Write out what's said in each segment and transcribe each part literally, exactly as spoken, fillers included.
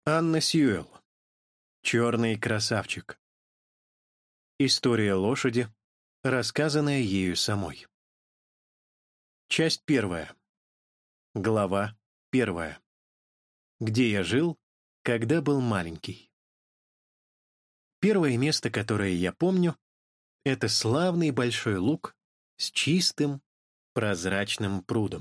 Анна Сьюэлл. «Черный красавчик». История лошади, рассказанная ею самой. Часть первая. Глава первая. Где я жил, когда был маленький. Первое место, которое я помню, это славный большой луг с чистым, прозрачным прудом.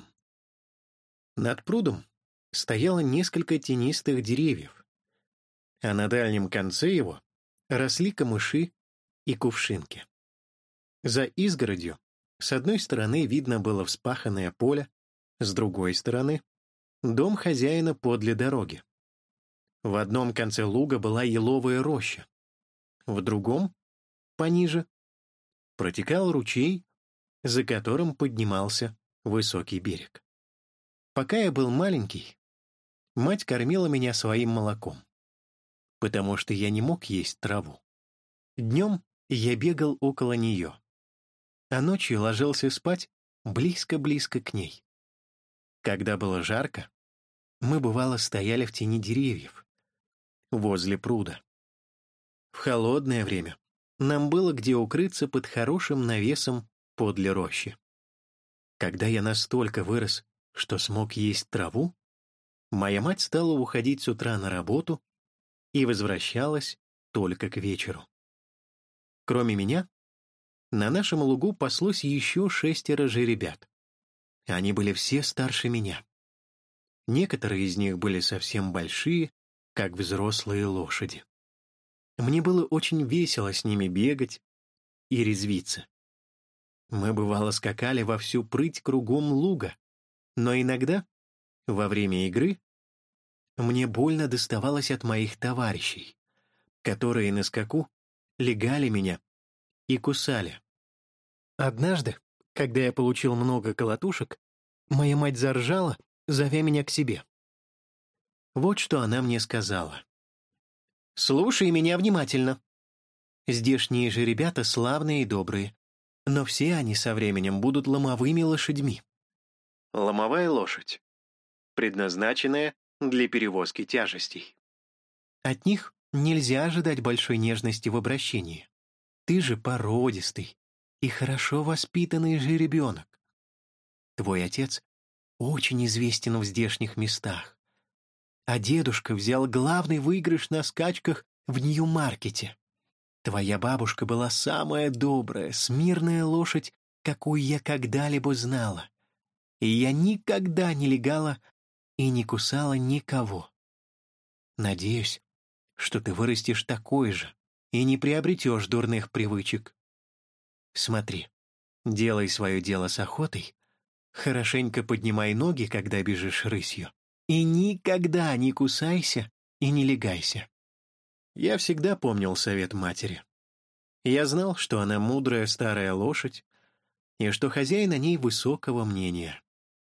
Над прудом стояло несколько тенистых деревьев, а на дальнем конце его росли камыши и кувшинки. За изгородью с одной стороны видно было вспаханное поле, с другой стороны — дом хозяина подле дороги. В одном конце луга была еловая роща, в другом, пониже, протекал ручей, за которым поднимался высокий берег. Пока я был маленький, мать кормила меня своим молоком, потому что я не мог есть траву. Днем я бегал около нее, а ночью ложился спать близко-близко к ней. Когда было жарко, мы, бывало, стояли в тени деревьев, возле пруда. В холодное время нам было где укрыться под хорошим навесом подле рощи. Когда я настолько вырос, что смог есть траву, моя мать стала уходить с утра на работу и возвращалась только к вечеру. Кроме меня, на нашем лугу паслось еще шестеро жеребят. Они были все старше меня. Некоторые из них были совсем большие, как взрослые лошади. Мне было очень весело с ними бегать и резвиться. Мы, бывало, скакали во всю прыть кругом луга, но иногда, во время игры, мне больно доставалось от моих товарищей, которые на скаку легали меня и кусали. Однажды, когда я получил много колотушек, моя мать заржала, зовя меня к себе. Вот что она мне сказала. «Слушай меня внимательно. Здешние же ребята славные и добрые, но все они со временем будут ломовыми лошадьми». Ломовая лошадь, предназначенная для перевозки тяжестей. От них нельзя ожидать большой нежности в обращении. Ты же породистый и хорошо воспитанный жеребенок. Твой отец очень известен в здешних местах, а дедушка взял главный выигрыш на скачках в Нью-Маркете. Твоя бабушка была самая добрая, смирная лошадь, какую я когда-либо знала, и я никогда не легала и не кусала никого. Надеюсь, что ты вырастешь такой же и не приобретешь дурных привычек. Смотри, делай свое дело с охотой, хорошенько поднимай ноги, когда бежишь рысью, и никогда не кусайся и не легайся. Я всегда помнил совет матери. Я знал, что она мудрая старая лошадь, и что хозяин о ней высокого мнения.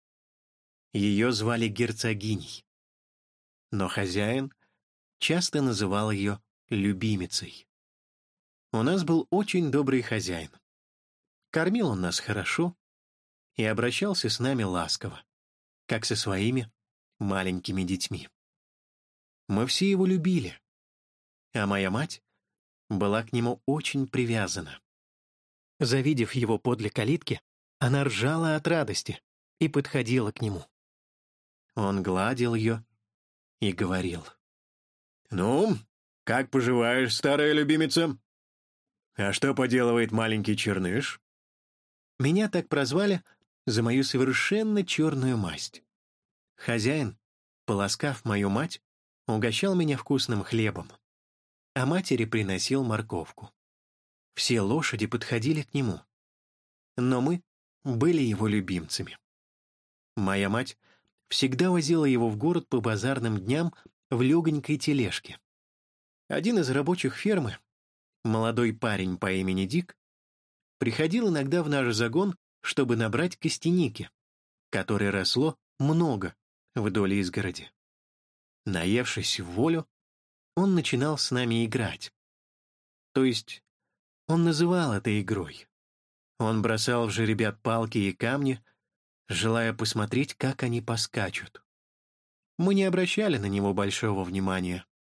Ее звали герцогиней, но хозяин часто называл ее любимицей. У нас был очень добрый хозяин. Кормил он нас хорошо и обращался с нами ласково, как со своими маленькими детьми. Мы все его любили, а моя мать была к нему очень привязана. Завидев его подле калитки, она ржала от радости и подходила к нему. Он гладил ее и говорил: «Ну, как поживаешь, старая любимица? А что поделывает маленький черныш?» Меня так прозвали за мою совершенно черную масть. Хозяин, поласкав мою мать, угощал меня вкусным хлебом, а матери приносил морковку. Все лошади подходили к нему, но мы были его любимцами. Моя мать всегда возила его в город по базарным дням в легонькой тележке. Один из рабочих фермы, молодой парень по имени Дик, приходил иногда в наш загон, чтобы набрать костяники, которой росло много вдоль изгороди. Наевшись в волю, он начинал с нами играть. То есть он называл это игрой. Он бросал в жеребят палки и камни, желая посмотреть, как они поскачут. Мы не обращали на него большого внимания,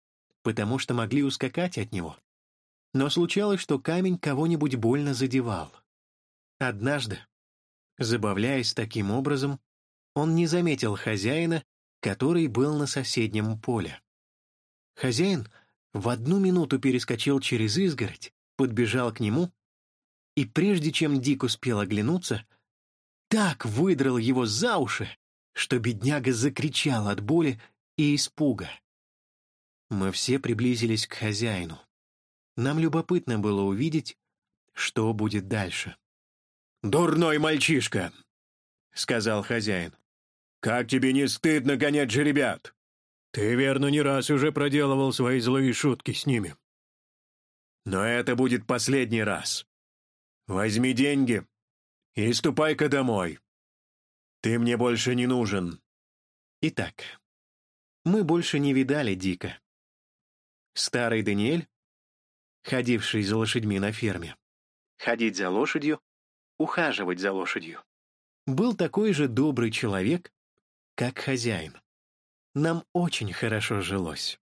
потому что могли ускакать от него. Но случалось, что камень кого-нибудь больно задевал. Однажды, забавляясь таким образом, он не заметил хозяина, который был на соседнем поле. Хозяин в одну минуту перескочил через изгородь, подбежал к нему, и прежде чем Дик успел оглянуться, так выдрал его за уши, что бедняга закричал от боли и испуга. Мы все приблизились к хозяину. Нам любопытно было увидеть, что будет дальше. «Дурной мальчишка!» — сказал хозяин. «Как тебе не стыдно гонять жеребят? Ты, верно, не раз уже проделывал свои злые шутки с ними. Но это будет последний раз. Возьми деньги и ступай-ка домой. Ты мне больше не нужен». Итак, мы больше не видали Дика. Старый Даниэль, ходивший за лошадьми на ферме, ходить за лошадью, ухаживать за лошадью, был такой же добрый человек, как хозяин. Нам очень хорошо жилось.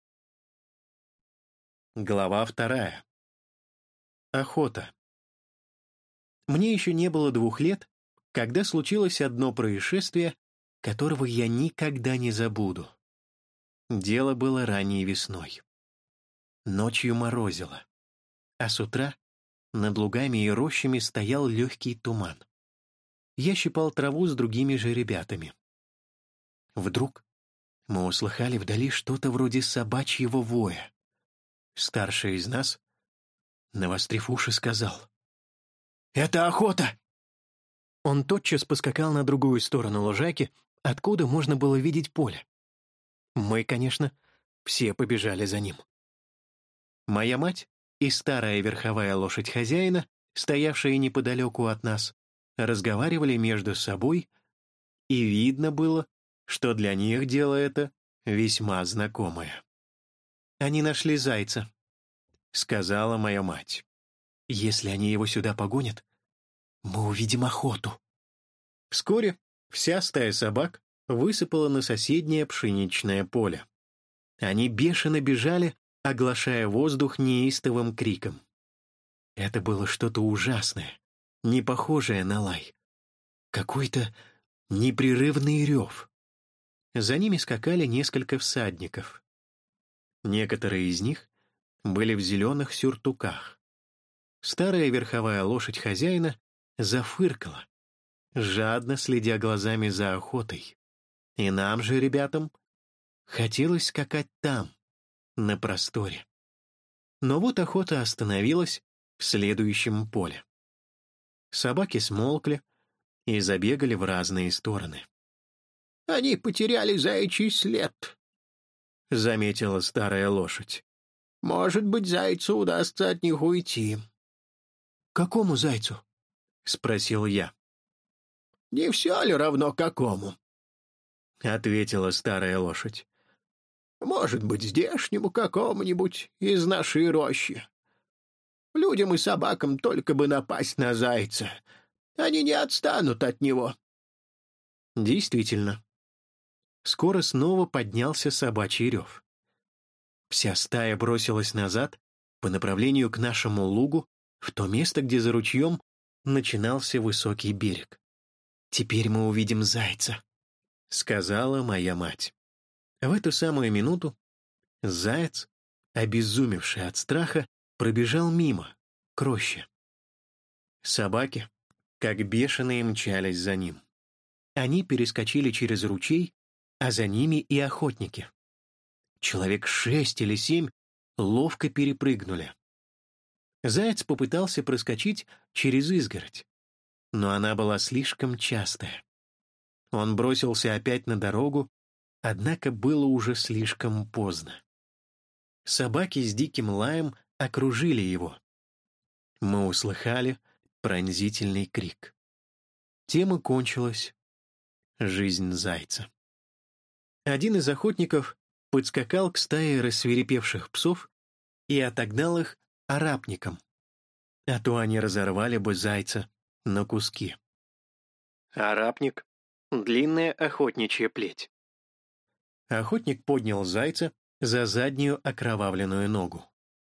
Глава вторая. Охота. Мне еще не было двух лет, когда случилось одно происшествие, которого я никогда не забуду. Дело было ранней весной. Ночью морозило, а с утра над лугами и рощами стоял легкий туман. Я щипал траву с другими же ребятами. Вдруг мы услыхали вдали что-то вроде собачьего воя. Старший из нас, навострив уши, сказал: «Это охота!» Он тотчас поскакал на другую сторону лужайки, откуда можно было видеть поле. Мы, конечно, все побежали за ним. Моя мать и старая верховая лошадь хозяина, стоявшие неподалеку от нас, разговаривали между собой, и видно было, что для них дело это весьма знакомое. «Они нашли зайца», — сказала моя мать. «Если они его сюда погонят, мы увидим охоту». Вскоре вся стая собак высыпала на соседнее пшеничное поле. Они бешено бежали, оглашая воздух неистовым криком. Это было что-то ужасное, не похожее на лай. Какой-то непрерывный рев. За ними скакали несколько всадников. Некоторые из них были в зеленых сюртуках. Старая верховая лошадь хозяина зафыркала, жадно следя глазами за охотой. И нам же, ребятам, хотелось скакать там, на просторе. Но вот охота остановилась в следующем поле. Собаки смолкли и забегали в разные стороны. «Они потеряли заячий след», — заметила старая лошадь. «Может быть, зайцу удастся от них уйти». «Какому зайцу?» — спросил я. «Не все ли равно какому?» — ответила старая лошадь. «Может быть, здешнему какому-нибудь из нашей рощи. Людям и собакам только бы напасть на зайца. Они не отстанут от него». Действительно. Скоро снова поднялся собачий рев. Вся стая бросилась назад по направлению к нашему лугу, в то место, где за ручьем начинался высокий берег. «Теперь мы увидим зайца», — сказала моя мать. В эту самую минуту заяц, обезумевший от страха, пробежал мимо, к роще. Собаки, как бешеные, мчались за ним. Они перескочили через ручей, а за ними и охотники. Человек шесть или семь ловко перепрыгнули. Заяц попытался проскочить через изгородь, но она была слишком частая. Он бросился опять на дорогу, однако было уже слишком поздно. Собаки с диким лаем окружили его. Мы услыхали пронзительный крик. Тем и кончилась жизнь зайца. Один из охотников подскакал к стае рассвирепевших псов и отогнал их арапником, а то они разорвали бы зайца на куски. Арапник — длинная охотничья плеть. Охотник поднял зайца за заднюю окровавленную ногу.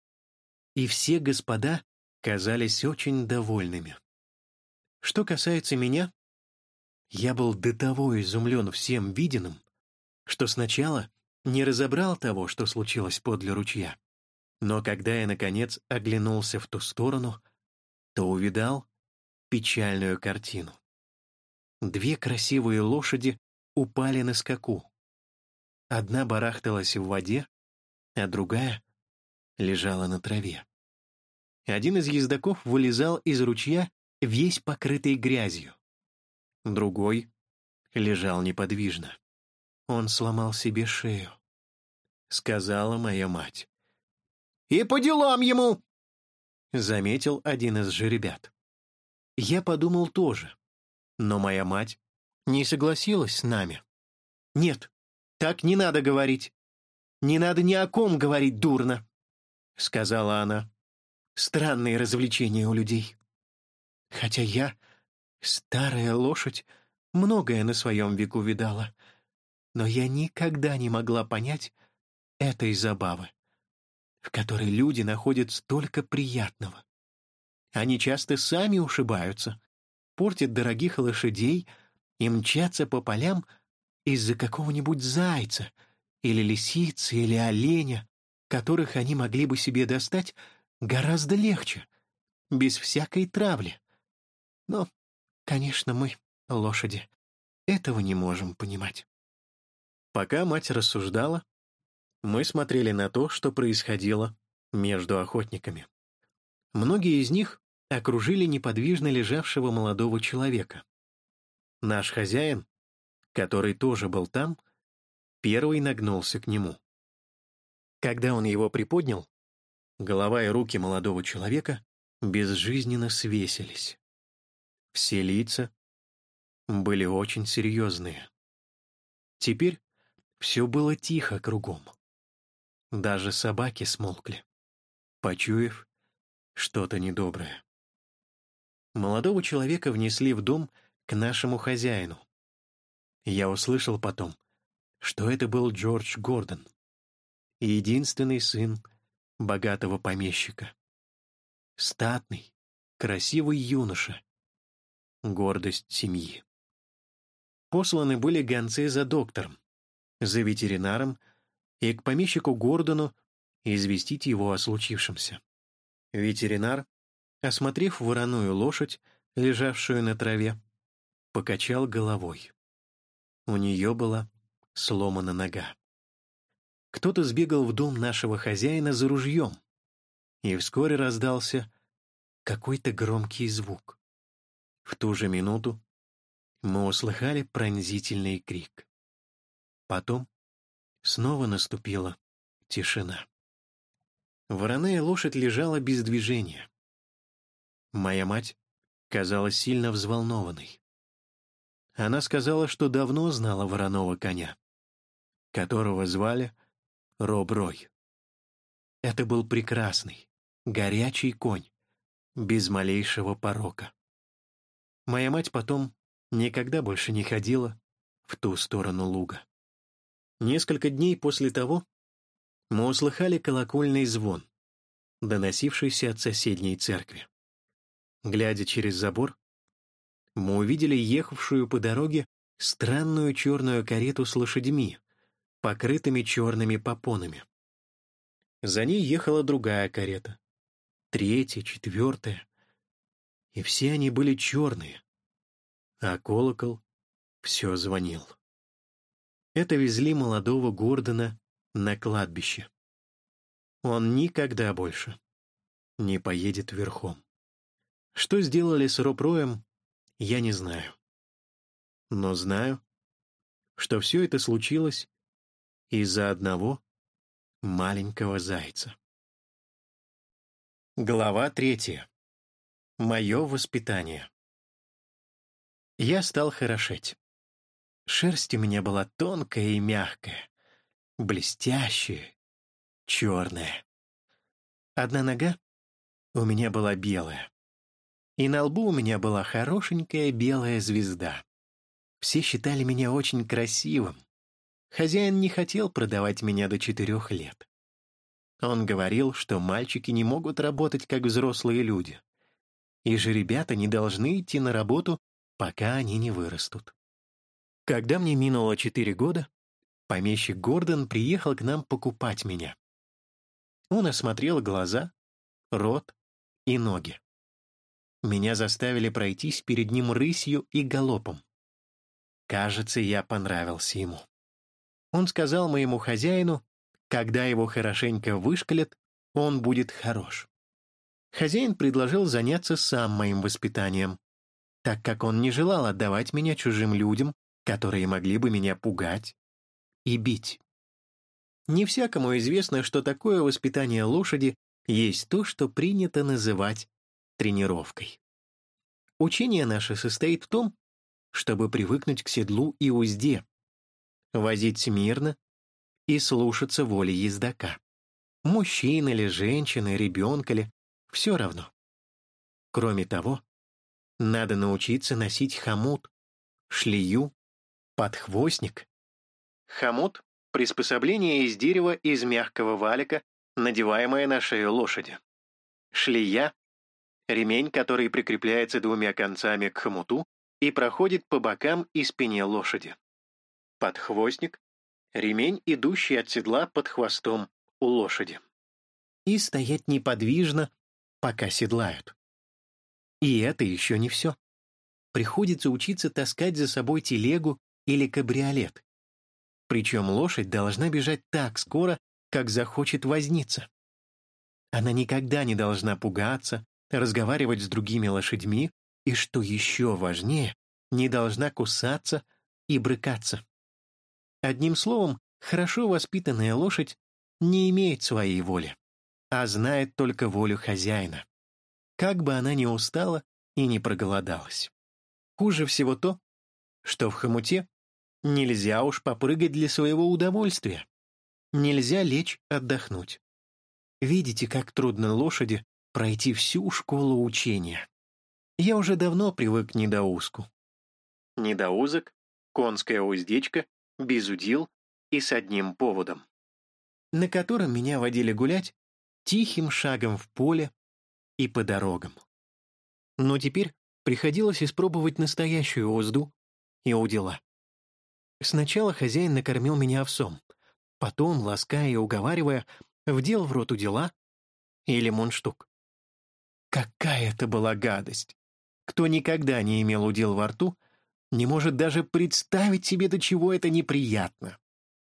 И все господа казались очень довольными. Что касается меня, я был до того изумлен всем виденным, что сначала не разобрал того, что случилось подле ручья. Но когда я, наконец, оглянулся в ту сторону, то увидал печальную картину. Две красивые лошади упали на скаку. Одна барахталась в воде, а другая лежала на траве. Один из ездоков вылезал из ручья, весь покрытый грязью. Другой лежал неподвижно. Он сломал себе шею, — сказала моя мать. «И по делам ему!» — заметил один из жеребят. Я подумал тоже, но моя мать не согласилась с нами. «Нет, так не надо говорить. Не надо ни о ком говорить дурно», — сказала она. «Странные развлечения у людей. Хотя я, старая лошадь, многое на своем веку видала, но я никогда не могла понять этой забавы, в которой люди находят столько приятного. Они часто сами ушибаются, портят дорогих лошадей и мчатся по полям из-за какого-нибудь зайца или лисицы или оленя, которых они могли бы себе достать гораздо легче, без всякой травли. Но, конечно, мы, лошади, этого не можем понимать». Пока мать рассуждала, мы смотрели на то, что происходило между охотниками. Многие из них окружили неподвижно лежавшего молодого человека. Наш хозяин, который тоже был там, первый нагнулся к нему. Когда он его приподнял, голова и руки молодого человека безжизненно свесились. Все лица были очень серьезные. Теперь все было тихо кругом. Даже собаки смолкли, почуяв что-то недоброе. Молодого человека внесли в дом к нашему хозяину. Я услышал потом, что это был Джордж Гордон, единственный сын богатого помещика. Статный, красивый юноша, гордость семьи. Посланы были гонцы за доктором, за ветеринаром и к помещику Гордону известить его о случившемся. Ветеринар, осмотрев вороную лошадь, лежавшую на траве, покачал головой. У нее была сломана нога. Кто-то сбегал в дом нашего хозяина за ружьем, и вскоре раздался какой-то громкий звук. В ту же минуту мы услыхали пронзительный крик. Потом снова наступила тишина. Вороная лошадь лежала без движения. Моя мать казалась сильно взволнованной. Она сказала, что давно знала вороного коня, которого звали Роб-Рой. Это был прекрасный, горячий конь, без малейшего порока. Моя мать потом никогда больше не ходила в ту сторону луга. Несколько дней после того мы услыхали колокольный звон, доносившийся от соседней церкви. Глядя через забор, мы увидели ехавшую по дороге странную черную карету с лошадьми, покрытыми черными попонами. За ней ехала другая карета, третья, четвертая, и все они были черные, а колокол все звонил. Это везли молодого Гордона на кладбище. Он никогда больше не поедет верхом. Что сделали с Роб-Роем, я не знаю. Но знаю, что все это случилось из-за одного маленького зайца. Глава третья. Мое воспитание. Я стал хорошеть. Шерсть у меня была тонкая и мягкая, блестящая, черная. Одна нога у меня была белая, и на лбу у меня была хорошенькая белая звезда. Все считали меня очень красивым, Хозяин не хотел продавать меня до четырех лет. Он говорил, что мальчики не могут работать, как взрослые люди, и жеребята не должны идти на работу, пока они не вырастут. Когда мне минуло четыре года, помещик Гордон приехал к нам покупать меня. Он осмотрел глаза, рот и ноги. Меня заставили пройтись перед ним рысью и галопом. Кажется, я понравился ему. Он сказал моему хозяину, когда его хорошенько вышкалят, он будет хорош. Хозяин предложил заняться сам моим воспитанием, так как он не желал отдавать меня чужим людям, которые могли бы меня пугать и бить. Не всякому известно, что такое воспитание лошади есть то, что принято называть тренировкой. Учение наше состоит в том, чтобы привыкнуть к седлу и узде, возить смирно и слушаться воли ездока. Мужчина ли, женщина, ребенка ли, все равно. Кроме того, надо научиться носить хомут, шлею, подхвостник. Хомут — приспособление из дерева из мягкого валика, надеваемое на шею лошади. Шлея — ремень, который прикрепляется двумя концами к хомуту и проходит по бокам и спине лошади. Подхвостник — ремень, идущий от седла под хвостом у лошади. И стоять неподвижно, пока седлают. И это еще не все. Приходится учиться таскать за собой телегу или кабриолет. Причем лошадь должна бежать так скоро, как захочет возница. Она никогда не должна пугаться, разговаривать с другими лошадьми и, что еще важнее, не должна кусаться и брыкаться. Одним словом, хорошо воспитанная лошадь не имеет своей воли, а знает только волю хозяина, как бы она ни устала и не проголодалась. Хуже всего то, что в хомуте нельзя уж попрыгать для своего удовольствия. Нельзя лечь отдохнуть. Видите, как трудно лошади пройти всю школу учения. Я уже давно привык к недоузку. Недоузок — конская уздечка, без удил и с одним поводом, на котором меня водили гулять тихим шагом в поле и по дорогам. Но теперь приходилось испробовать настоящую узду и удила. Сначала хозяин накормил меня овсом, потом, лаская и уговаривая, вдел в рот удила или мундштук. Какая это была гадость! Кто никогда не имел удил во рту, не может даже представить себе, до чего это неприятно.